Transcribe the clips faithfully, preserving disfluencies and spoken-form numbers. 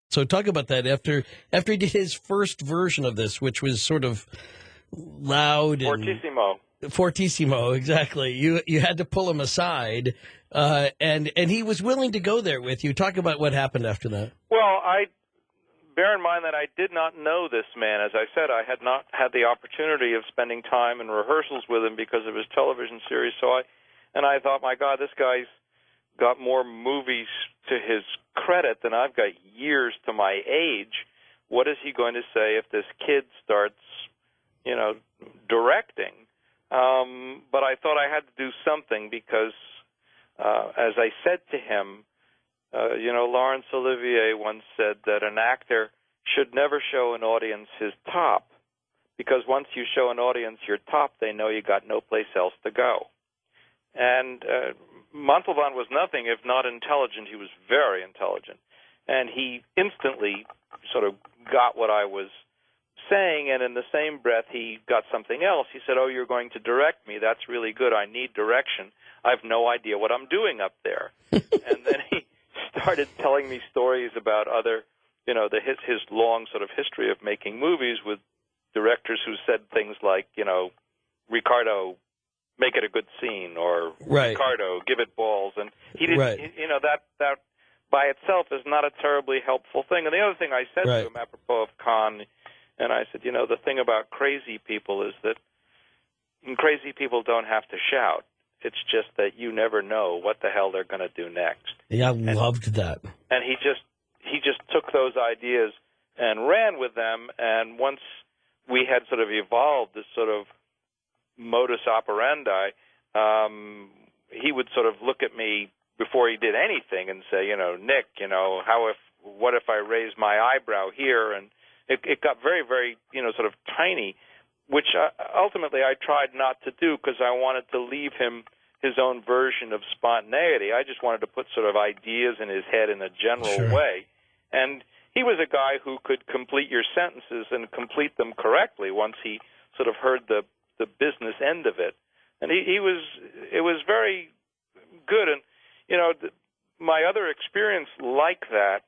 So talk about that after after he did his first version of this, which was sort of loud and Fortissimo. Fortissimo, exactly. You you had to pull him aside, uh, and and he was willing to go there with you. Talk about what happened after that. Well, I bear in mind that I did not know this man. As I said, I had not had the opportunity of spending time in rehearsals with him because of his television series. So I, and I thought, my God, this guy's got more movies to his credit than I've got years to my age. What is he going to say if this kid starts, you know, directing? Um, but I thought I had to do something because, uh, as I said to him, uh, you know, Laurence Olivier once said that an actor should never show an audience his top, because once you show an audience your top, they know you got no place else to go. And uh, Montalban was nothing if not intelligent. He was very intelligent. And he instantly sort of got what I was saying, and in the same breath he got something else. He said, oh, you're going to direct me. That's really good. I need direction. I have no idea what I'm doing up there. And then he started telling me stories about other, you know, the, his, his long sort of history of making movies with directors who said things like, you know, Ricardo, make it a good scene, or right. Ricardo, give it balls. And he didn't, right. you know, that, that by itself is not a terribly helpful thing. And the other thing I said right. to him apropos of Cannes, and I said, you know, the thing about crazy people is that crazy people don't have to shout. It's just that you never know what the hell they're going to do next. Yeah, I and, loved that. And he just he just took those ideas and ran with them. And once we had sort of evolved this sort of modus operandi, um, he would sort of look at me before he did anything and say, you know, Nick, you know, how if what if I raise my eyebrow here? And it, it got very, very, you know, sort of tiny, which uh, ultimately I tried not to do because I wanted to leave him his own version of spontaneity. I just wanted to put sort of ideas in his head in a general sure. way. And he was a guy who could complete your sentences and complete them correctly once he sort of heard the, the business end of it. And he, he was, it was very good. And, you know, th- my other experience like that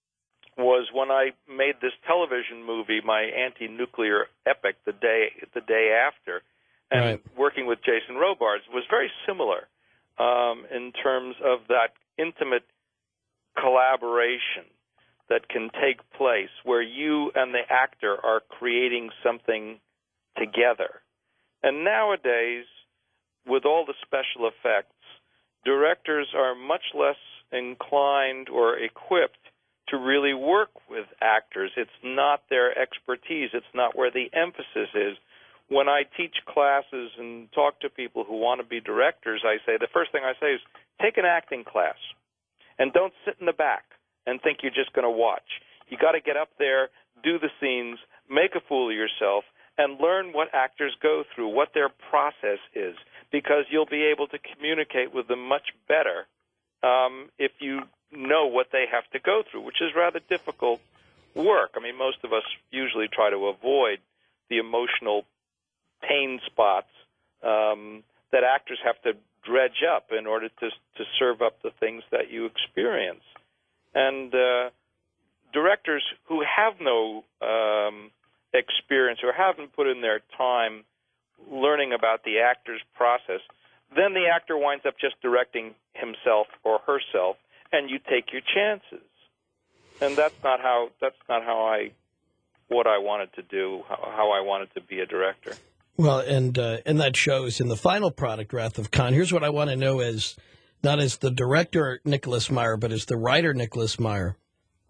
was when I made this television movie, my anti-nuclear epic, the day the day after, and right. working with Jason Robards was very similar um, in terms of that intimate collaboration that can take place where you and the actor are creating something together. And nowadays, with all the special effects, directors are much less inclined or equipped to really work with actors. It's not their expertise. It's not where the emphasis is. When I teach classes and talk to people who want to be directors, I say, the first thing I say is, take an acting class and don't sit in the back and think you're just going to watch. You got to get up there, do the scenes, make a fool of yourself, and learn what actors go through, what their process is, because you'll be able to communicate with them much better um, if you know what they have to go through, which is rather difficult work. I mean, most of us usually try to avoid the emotional pain spots um, that actors have to dredge up in order to to serve up the things that you experience. And uh, directors who have no um, experience or haven't put in their time learning about the actor's process, then the actor winds up just directing himself or herself, and you take your chances. And that's not how that's not how I what I wanted to do, how, how I wanted to be a director. Well, and uh, and that shows in the final product, Wrath of Khan. Here's what I want to know as not as the director Nicholas Meyer, but as the writer Nicholas Meyer.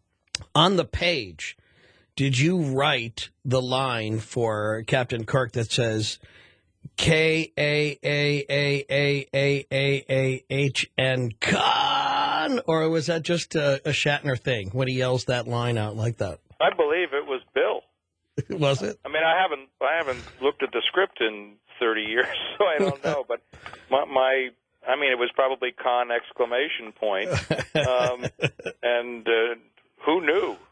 On the page, did you write the line for Captain Kirk that says K A A A A A A A H N Khan, or was that just a, a Shatner thing when he yells that line out like that? I believe it was Bill. Was it? I mean, I haven't I haven't looked at the script in thirty years, so I don't know. But my, my I mean, it was probably Khan exclamation point, um, and uh, who knew?